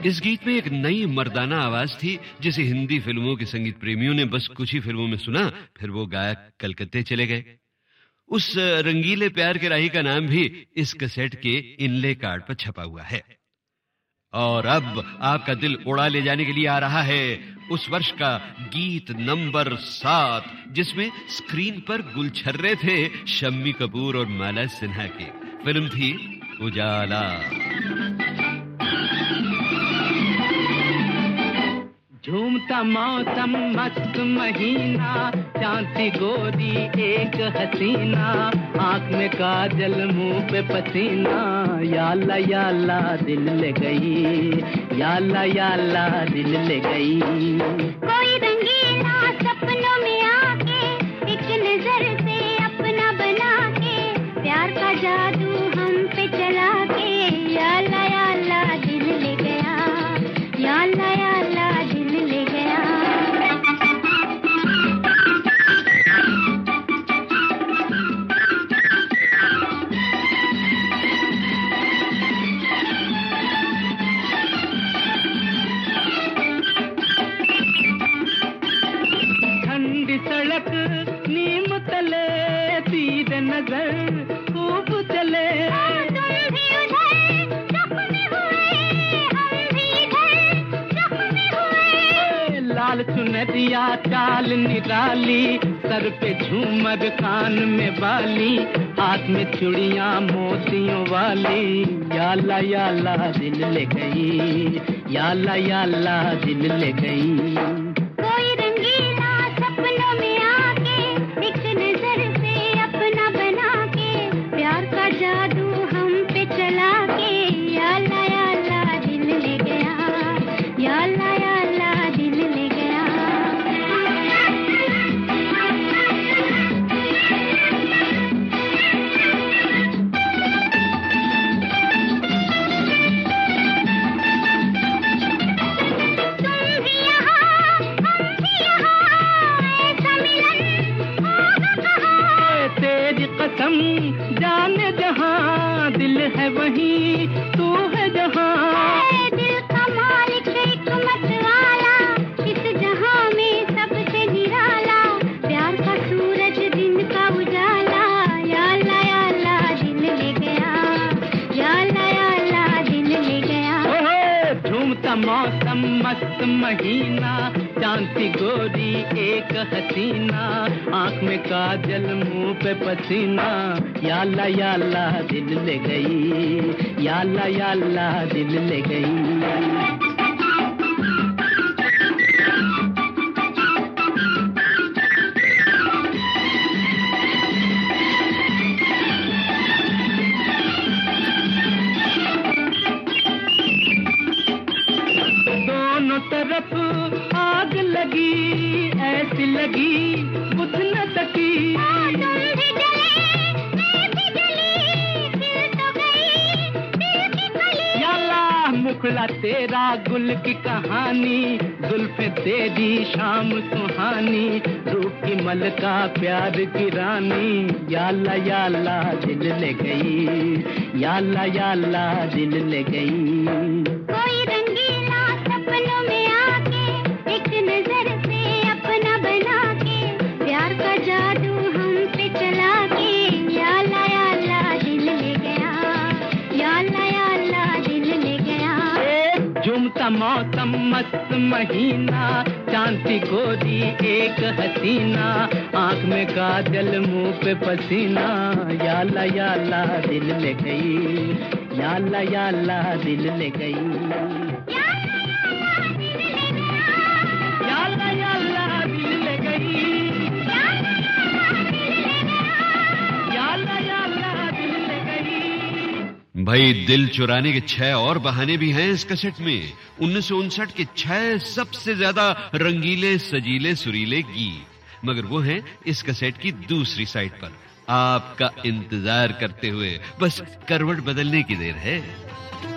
इस गीत में एक नई मर्दाना आवाज थी जिसे हिंदी फिल्मों के संगीत प्रेमियों ने बस कुछ ही फिल्मों में सुना, फिर वो गायक कलकत्ते चले गए। उस रंगीले प्यार के राही का नाम भी इस कैसेट के इनले कार्ड पर छपा हुआ है। और अब आपका दिल उड़ा ले जाने के लिए आ रहा है उस वर्ष का गीत नंबर 7, जिसमें स्क्रीन पर गुलछर्रे थे शम्मी कपूर और माला सिन्हा के। फिल्म थी उजाला। झूमता मौसम मस्त महीना, चांदी गोरी एक हसीना, आँख में काजल मुंह पे पसीना, याला याला दिल ले गई, याला याला दिल ले गई। कोई रंगीला सपनों में आके एक नजर से अपना बना के, प्यार का जादू हम पे चला के, याला याला दिल ले गया, याला याला दिल ले गया। ठंडी सड़क नीम तले तीर नजर खूब चले, तुम भी उधर जख्मी हुए, हम भी इधर जख्मी हुए। लाल चुनरिया चाल निराली, सर पे झूमर कान में बाली, हाथ में चूड़ियां मोतियों वाली, याला याला दिल ले गई, याला याला दिल ले गई। कोई रंगीला सपनों में आके एक नजर से अपना बना के, प्यार का जादू हम पे चला के, याला याला दिल ले गया, याला याला दिल ले गया। तुम भी यहाँ, हम भी यहाँ, ऐसा मिलन होगा कहाँ? तेरी कसम जाने जहां, दिल है वहीं तू है जहां। दिल का मालिक एक मत वाला, इस जहां में सबसे निराला, प्यार का सूरज दिन का उजाला, याला याला दिल ले गया, याला याला दिल ले गया। ओहो झूमता मौसम मस्त महीना, चांदी गोरी एक हसीना, आँख में काजल मुंह पे पसीना, याला याला दिल ले गई, याला याला दिल ले गई। दोनों तरफ आग लगी, ऐसी लगी बुझ न सकी, तुम भी जले, मैं भी जली, फिर तो गई दिल की कली। याला मुखड़ा तेरा गुल की कहानी, जुल्फे तेरी शाम सुहानी, रूप की मलका प्यार की रानी, याला याला दिल ले गई, याला याला दिल ले गई। कोई रंगीला सपनों में आके एक नजर से अपना बना के, प्यार का जादू हम पे चला के, याला याला दिल ले गया, याला याला दिल ले गया। झूमता मौसम मस्त महीना, चांदी गोरी एक हसीना, आँख में काजल मुंह पे पसीना, याला याला दिल ले गई, याला याला दिल ले गई। याला याला दिल ले गई, याला याला दिल ले गई। भाई दिल चुराने के 6 और बहाने भी हैं इस कैसेट में। 1959 के 6 सबसे ज्यादा रंगीले सजीले सुरीले गीत, मगर वो हैं इस कैसेट की दूसरी साइड पर, आपका इंतजार करते हुए। बस करवट बदलने की देर है।